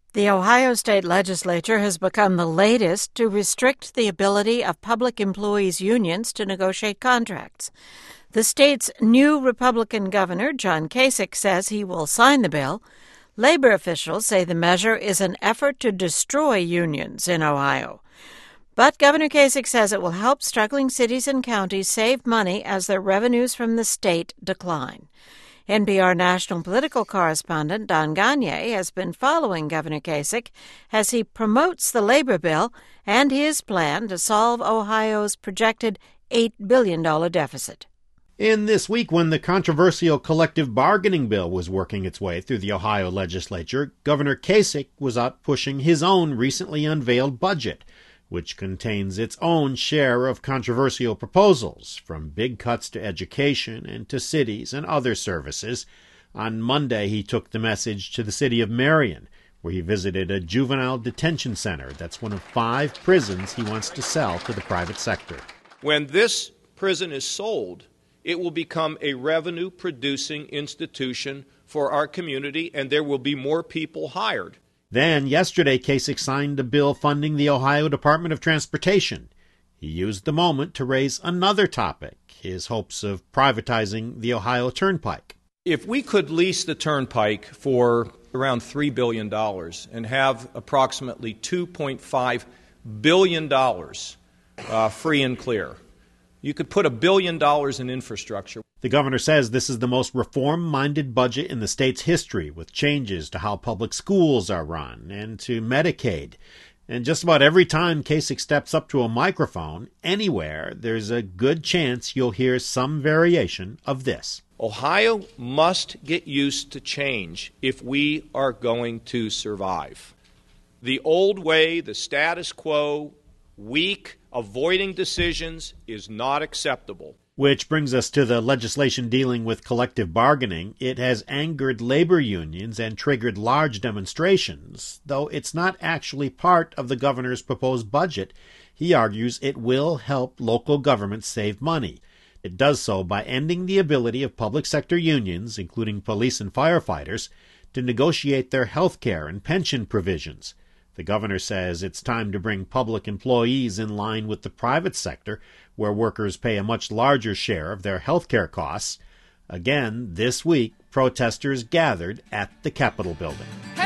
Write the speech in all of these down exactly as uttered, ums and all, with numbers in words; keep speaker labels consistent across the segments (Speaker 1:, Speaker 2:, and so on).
Speaker 1: The Ohio State Legislature has become the latest to restrict the ability of public employees' unions to negotiate contracts. The state's new Republican governor, John Kasich, says he will sign the bill. Labor officials say the measure is an effort to destroy unions in Ohio. But Governor Kasich says it will help struggling cities and counties save money as their revenues from the state decline. N P R national political correspondent Don Gonyea has been following Governor Kasich as he promotes the labor bill and his plan to solve Ohio's projected eight billion dollars deficit.
Speaker 2: In this week, when the controversial collective bargaining bill was working its way through the Ohio legislature, Governor Kasich was out pushing his own recently unveiled budget, which contains its own share of controversial proposals, from big cuts to education and to cities and other services. On Monday, he took the message to the city of Marion, where he visited a juvenile detention center that's one of five prisons he wants to sell to the private sector.
Speaker 3: When this prison is sold, it will become a revenue-producing institution for our community, and there will be more people hired.
Speaker 2: Then, yesterday, Kasich signed a bill funding the Ohio Department of Transportation. He used the moment to raise another topic, his hopes of privatizing the Ohio Turnpike.
Speaker 3: If we could lease the Turnpike for around three billion dollars and have approximately two point five billion dollars uh, free and clear, you could put a billion dollars in infrastructure.
Speaker 2: The governor says this is the most reform-minded budget in the state's history, with changes to how public schools are run and to Medicaid. And just about every time Kasich steps up to a microphone, anywhere, there's a good chance you'll hear some variation of this.
Speaker 3: Ohio must get used to change if we are going to survive. The old way, the status quo, weak, avoiding decisions is not acceptable.
Speaker 2: Which brings us to the legislation dealing with collective bargaining. It has angered labor unions and triggered large demonstrations, though it's not actually part of the governor's proposed budget. He argues it will help local governments save money. It does so by ending the ability of public sector unions, including police and firefighters, to negotiate their health care and pension provisions. The governor says it's time to bring public employees in line with the private sector, where workers pay a much larger share of their health care costs. Again, this week, protesters gathered at the Capitol building.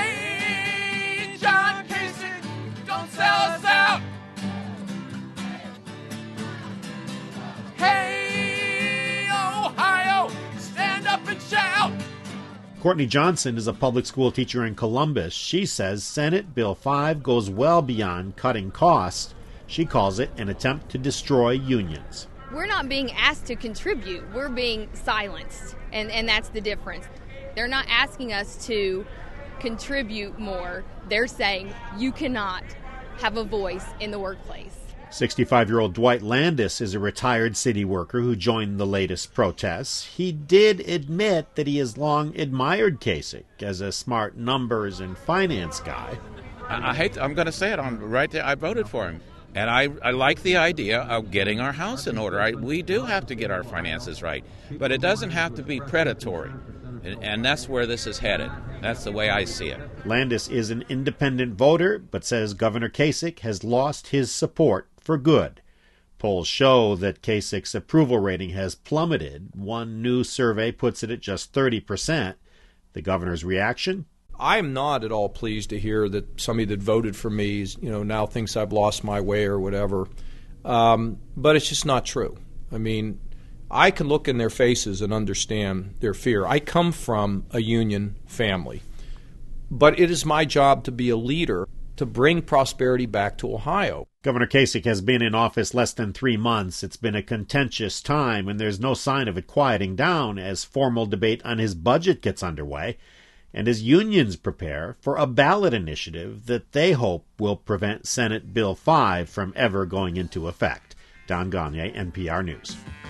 Speaker 4: Hey, John Kasich, don't sell us out! Hey, Ohio, stand up and shout!
Speaker 2: Courtney Johnson is a public school teacher in Columbus. She says Senate Bill five goes well beyond cutting costs. She calls it an attempt to destroy unions.
Speaker 5: We're not being asked to contribute. We're being silenced, and, and that's the difference. They're not asking us to contribute more. They're saying you cannot have a voice in the workplace.
Speaker 2: sixty-five-year-old Dwight Landis is a retired city worker who joined the latest protests. He did admit that he has long admired Kasich as a smart numbers and finance guy.
Speaker 6: I, I hate. I'm going to say it on right there. I voted for him, and I, I like the idea of getting our house in order. I, we do have to get our finances right, but it doesn't have to be predatory, and, and that's where this is headed. That's the way I see it.
Speaker 2: Landis is an independent voter, but says Governor Kasich has lost his support for good. Polls show that Kasich's approval rating has plummeted. One new survey puts it at just thirty percent. The governor's reaction?
Speaker 3: I am not at all pleased to hear that somebody that voted for me is, you know, now thinks I've lost my way or whatever. Um, but it's just not true. I mean, I can look in their faces and understand their fear. I come from a union family. But it is my job to be a leader to bring prosperity back to Ohio.
Speaker 2: Governor Kasich has been in office less than three months. It's been a contentious time, and there's no sign of it quieting down as formal debate on his budget gets underway, and as unions prepare for a ballot initiative that they hope will prevent Senate Bill five from ever going into effect. Don Gonyea, N P R News.